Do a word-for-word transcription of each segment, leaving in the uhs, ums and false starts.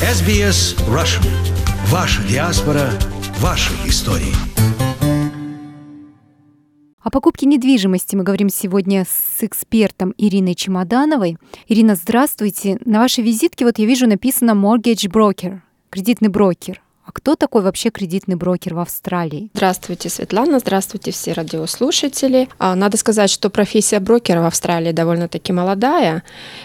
эс би эс Russian. Ваша диаспора, ваши истории. О покупке недвижимости мы говорим сегодня с экспертом Ириной Чемодановой. Ирина, здравствуйте. На вашей визитке вот я вижу написано mortgage broker, кредитный брокер. А кто такой вообще кредитный брокер в Австралии? Здравствуйте, Светлана, здравствуйте все радиослушатели. Надо сказать, что профессия брокера в Австралии довольно-таки молодая.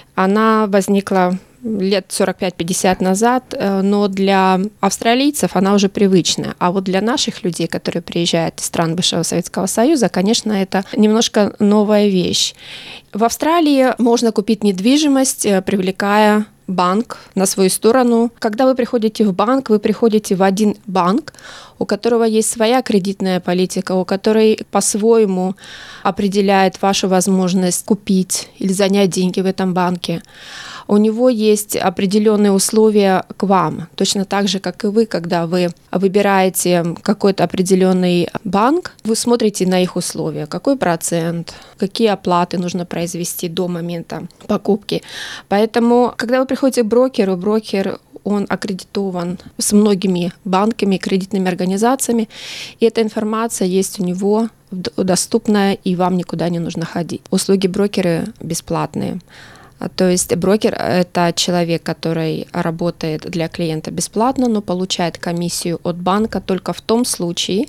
Она возникла лет сорок пять пятьдесят назад, но для австралийцев она уже привычная. А вот для наших людей, которые приезжают из стран бывшего Советского Союза, конечно, это немножко новая вещь. В Австралии можно купить недвижимость, привлекая банк на свою сторону. Когда вы приходите в банк, вы приходите в один банк, у которого есть своя кредитная политика, у которой по-своему определяет вашу возможность купить или занять деньги в этом банке. У него есть определенные условия к вам, точно так же, как и вы, когда вы выбираете какой-то определенный банк, вы смотрите на их условия, какой процент, какие оплаты нужно произвести до момента покупки. Поэтому, когда вы приходите к брокеру, брокер он аккредитован с многими банками, кредитными организациями, и эта информация есть у него доступная, и вам никуда не нужно ходить. Услуги брокера бесплатные. То есть брокер – это человек, который работает для клиента бесплатно, но получает комиссию от банка только в том случае,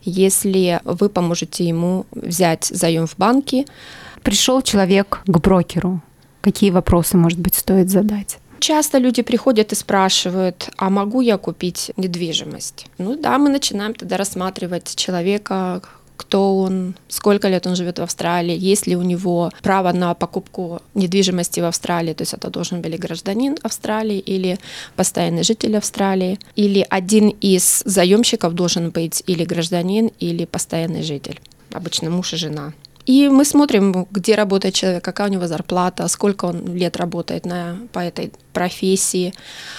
если вы поможете ему взять заем в банке. Пришел человек к брокеру. Какие вопросы, может быть, стоит задать? Часто люди приходят и спрашивают, а могу я купить недвижимость? Ну да, мы начинаем тогда рассматривать человека, кто он, сколько лет он живет в Австралии, есть ли у него право на покупку недвижимости в Австралии, то есть это должен быть гражданин Австралии или постоянный житель Австралии, или один из заемщиков должен быть или гражданин, или постоянный житель, обычно муж и жена. И мы смотрим, где работает человек, какая у него зарплата, сколько он лет работает на, по этой профессии.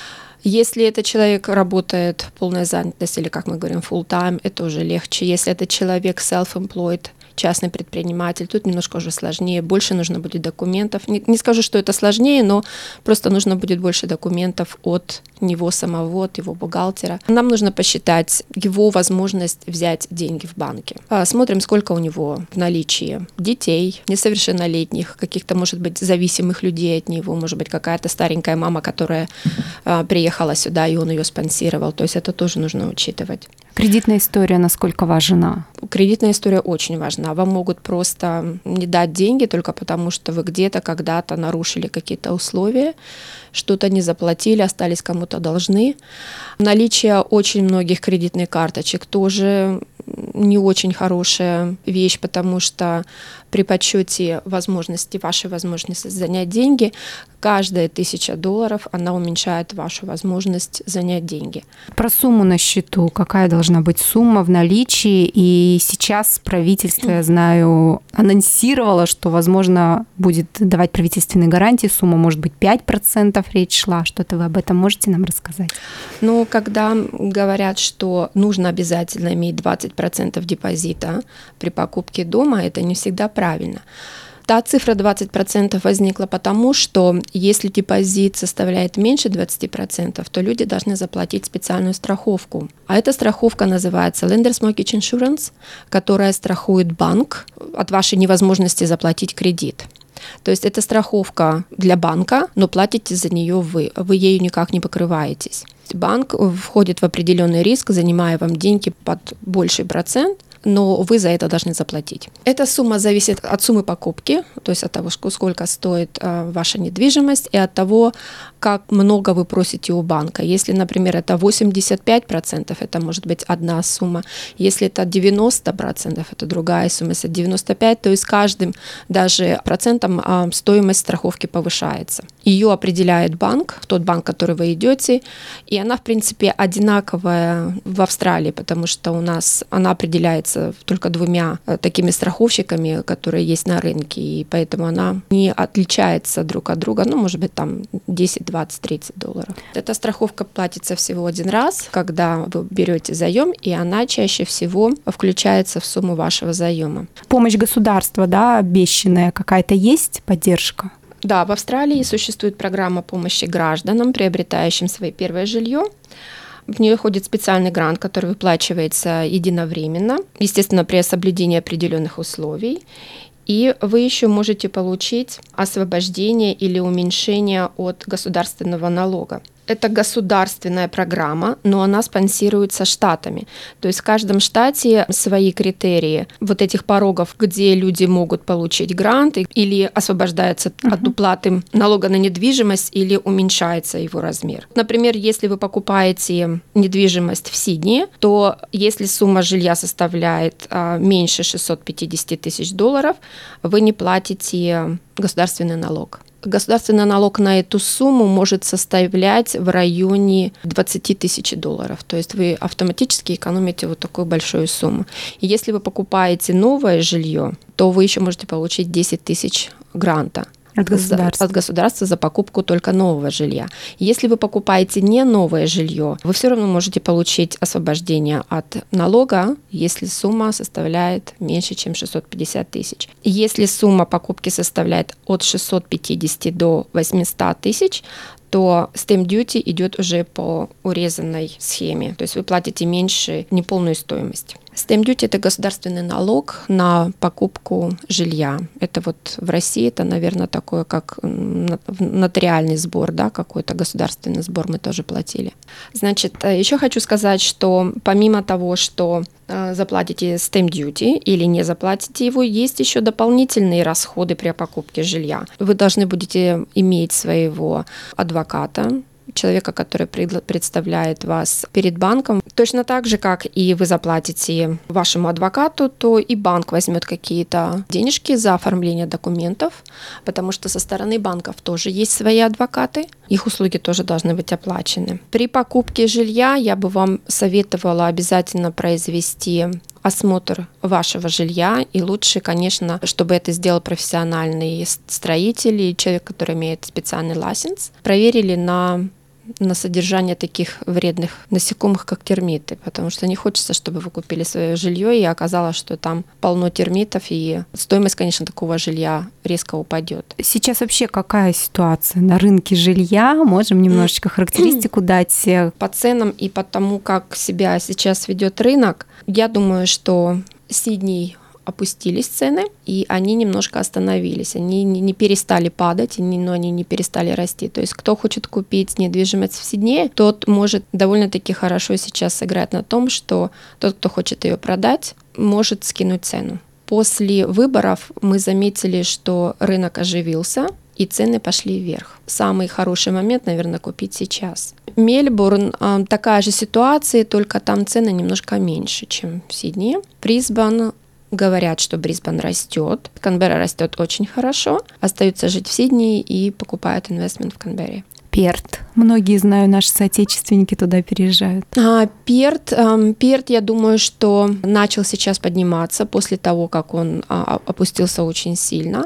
Если этот человек работает полная занятость, или, как мы говорим, full-time, это уже легче. Если это человек self-employed, частный предприниматель, тут немножко уже сложнее, больше нужно будет документов. Не, не скажу, что это сложнее, но просто нужно будет больше документов от него самого, от его бухгалтера. Нам нужно посчитать его возможность взять деньги в банке. Смотрим, сколько у него в наличии детей, несовершеннолетних, каких-то, может быть, зависимых людей от него, может быть, какая-то старенькая мама, которая а, приехала сюда, и он ее спонсировал. То есть это тоже нужно учитывать. Кредитная история насколько важна? Кредитная история очень важна. Вам могут просто не дать деньги только потому, что вы где-то когда-то нарушили какие-то условия, что-то не заплатили, остались кому-то должны. Наличие очень многих кредитных карточек тоже не очень хорошая вещь, потому что при подсчете возможности, вашей возможности занять деньги, каждая тысяча долларов, она уменьшает вашу возможность занять деньги. Про сумму на счету. Какая должна быть сумма в наличии? И сейчас правительство, я знаю, анонсировало, что, возможно, будет давать правительственные гарантии. Сумма может быть пять процентов, речь шла. Что-то вы об этом можете нам рассказать? Ну, когда говорят, что нужно обязательно иметь двадцать процентов депозита при покупке дома, это не всегда правильно. Та цифра двадцать процентов возникла потому, что если депозит составляет меньше двадцати процентов, то люди должны заплатить специальную страховку. А эта страховка называется Lenders Mortgage Insurance, которая страхует банк от вашей невозможности заплатить кредит. То есть это страховка для банка, но платите за нее вы. Вы ею никак не покрываетесь. Банк входит в определенный риск, занимая вам деньги под больший процент, но вы за это должны заплатить. Эта сумма зависит от суммы покупки, то есть от того, сколько стоит ваша недвижимость, и от того, как много вы просите у банка. Если, например, это восемьдесят пять процентов, это может быть одна сумма. Если это девяносто процентов, это другая сумма. Если девяносто пять процентов, то есть каждым даже процентом стоимость страховки повышается. Ее определяет банк, тот банк, в который вы идете, и она, в принципе, одинаковая в Австралии, потому что у нас она определяется только двумя такими страховщиками, которые есть на рынке, и поэтому она не отличается друг от друга, ну, может быть, там десять, двадцать, тридцать долларов. Эта страховка платится всего один раз, когда вы берете заем, и она чаще всего включается в сумму вашего заема. Помощь государства, да, обещанная какая-то есть, поддержка? Да, в Австралии существует программа помощи гражданам, приобретающим свое первое жилье. В нее входит специальный грант, который выплачивается единовременно, естественно, при соблюдении определенных условий. И вы еще можете получить освобождение или уменьшение от государственного налога. Это государственная программа, но она спонсируется штатами. То есть в каждом штате свои критерии вот этих порогов, где люди могут получить грант или освобождаются uh-huh. от уплаты налога на недвижимость или уменьшается его размер. Например, если вы покупаете недвижимость в Сиднее, то если сумма жилья составляет а, меньше шестьсот пятьдесят тысяч долларов, вы не платите государственный налог. Государственный налог на эту сумму может составлять в районе двадцать тысяч долларов. То есть вы автоматически экономите вот такую большую сумму. И если вы покупаете новое жилье, то вы еще можете получить десять тысяч гранта. От государства. От государства за покупку только нового жилья. Если вы покупаете не новое жилье, вы все равно можете получить освобождение от налога, если сумма составляет меньше, чем шестьсот пятьдесят тысяч. Если сумма покупки составляет от шестисот пятидесяти до восьмисот тысяч, то stamp duty идет уже по урезанной схеме. То есть вы платите меньше неполную стоимость. Stamp duty – это государственный налог на покупку жилья. Это вот в России это, наверное, такое, как нотариальный сбор, да, какой-то государственный сбор мы тоже платили. Значит, еще хочу сказать, что помимо того, что заплатите stamp duty или не заплатите его, есть еще дополнительные расходы при покупке жилья. Вы должны будете иметь своего адвоката, человека, который представляет вас перед банком. Точно так же, как и вы заплатите вашему адвокату, то и банк возьмет какие-то денежки за оформление документов, потому что со стороны банков тоже есть свои адвокаты, их услуги тоже должны быть оплачены. При покупке жилья я бы вам советовала обязательно произвести осмотр вашего жилья, и лучше, конечно, чтобы это сделал профессиональный строитель и человек, который имеет специальный лайсенс, проверили на на содержание таких вредных насекомых, как термиты, потому что не хочется, чтобы вы купили свое жилье и оказалось, что там полно термитов, и стоимость, конечно, такого жилья резко упадет. Сейчас вообще какая ситуация на рынке жилья? Можем немножечко характеристику дать? По ценам и по тому, как себя сейчас ведет рынок, я думаю, что Сидней опустились цены, и они немножко остановились. Они не перестали падать, но они не перестали расти. То есть кто хочет купить недвижимость в Сиднее, тот может довольно-таки хорошо сейчас сыграть на том, что тот, кто хочет ее продать, может скинуть цену. После выборов мы заметили, что рынок оживился, и цены пошли вверх. Самый хороший момент, наверное, купить сейчас. Мельбурн – такая же ситуация, только там цены немножко меньше, чем в Сиднее. Брисбен – говорят, что Брисбен растет, Канберра растет очень хорошо, остаются жить в Сиднее и покупают инвестмент в Канберре. Перт. Многие, знаю, наши соотечественники туда переезжают. А, Перт, эм, Перт, я думаю, что начал сейчас подниматься после того, как он а, опустился очень сильно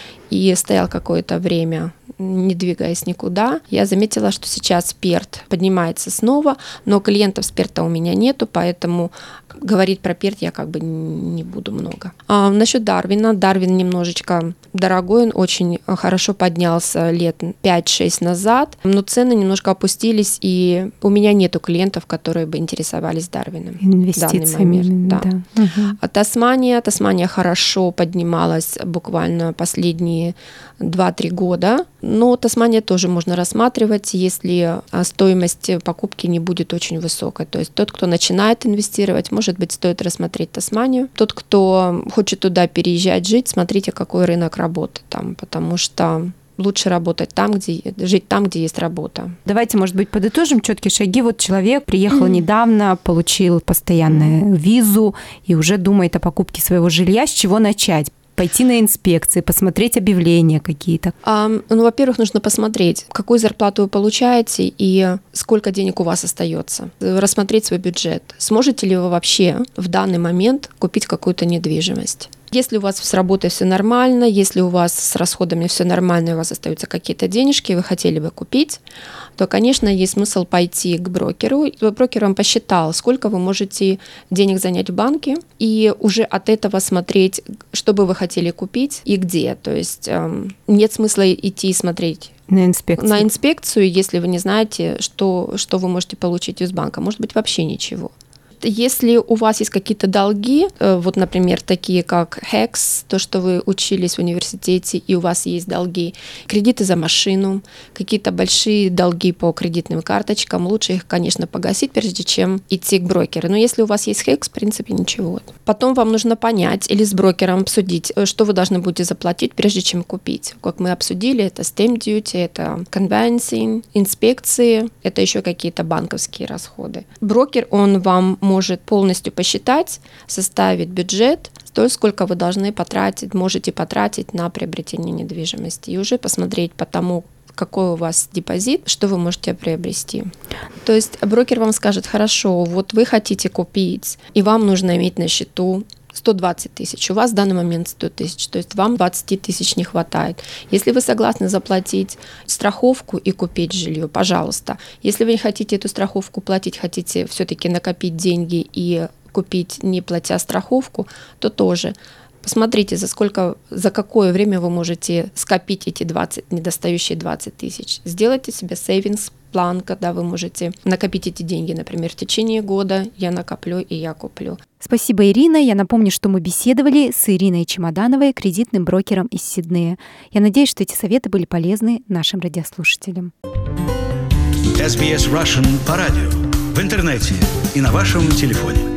и стоял какое-то время, не двигаясь никуда. Я заметила, что сейчас Перт поднимается снова, но клиентов с Перта у меня нету, поэтому говорить про Перт я как бы не буду много. А насчет Дарвина. Дарвин немножечко дорогой, он очень хорошо поднялся лет пять-шесть назад, но цены немножко опустились, и у меня нету клиентов, которые бы интересовались Дарвином. Инвестициями. В данный момент, да. Да. Угу. А Тасмания, Тасмания хорошо поднималась буквально последние два-три года, но Тасмания тоже можно рассматривать, если стоимость покупки не будет очень высокой. То есть тот, кто начинает инвестировать, может быть, стоит рассмотреть Тасманию. Тот, кто хочет туда переезжать, жить, смотрите, какой рынок работы там, потому что лучше работать там, где жить там, где есть работа. Давайте, может быть, подытожим четкие шаги. Вот человек приехал недавно, получил постоянную визу и уже думает о покупке своего жилья. С чего начать? Пойти на инспекции, посмотреть объявления какие-то? А, ну, во-первых, нужно посмотреть, какую зарплату вы получаете и сколько денег у вас остается. Рассмотреть свой бюджет. Сможете ли вы вообще в данный момент купить какую-то недвижимость? Если у вас с работой все нормально, если у вас с расходами все нормально, и у вас остаются какие-то денежки, и вы хотели бы купить, то, конечно, есть смысл пойти к брокеру. Брокер вам посчитал, сколько вы можете денег занять в банке, и уже от этого смотреть, что бы вы хотели купить и где. То есть эм, нет смысла идти и смотреть на инспекцию. на инспекцию, если вы не знаете, что, что вы можете получить из банка. Может быть, вообще ничего. Если у вас есть какие-то долги, вот, например, такие как хэкс, то, что вы учились в университете, и у вас есть долги, кредиты за машину, какие-то большие долги по кредитным карточкам, лучше их, конечно, погасить, прежде чем идти к брокеру. Но если у вас есть хэкс, в принципе, ничего. Потом вам нужно понять или с брокером обсудить, что вы должны будете заплатить, прежде чем купить. Как мы обсудили, это stamp duty, это conveyancing, инспекции, это еще какие-то банковские расходы. Брокер, он вам может полностью посчитать, составить бюджет, то, сколько вы должны потратить, можете потратить на приобретение недвижимости, и уже посмотреть по тому, какой у вас депозит, что вы можете приобрести. То есть брокер вам скажет: хорошо, вот вы хотите купить, и вам нужно иметь на счету сто двадцать тысяч, у вас в данный момент сто тысяч, то есть вам двадцать тысяч не хватает. Если вы согласны заплатить страховку и купить жилье, пожалуйста. Если вы не хотите эту страховку платить, хотите все-таки накопить деньги и купить, не платя страховку, то тоже посмотрите, за сколько, за какое время вы можете скопить эти двадцать, недостающие двадцать тысяч. Сделайте себе savings план, когда вы можете накопить эти деньги, например, в течение года я накоплю и я куплю. Спасибо, Ирина. Я напомню, что мы беседовали с Ириной Чемодановой, кредитным брокером из Сиднея. Я надеюсь, что эти советы были полезны нашим радиослушателям. эс би эс Russian по радио, в интернете и на вашем телефоне.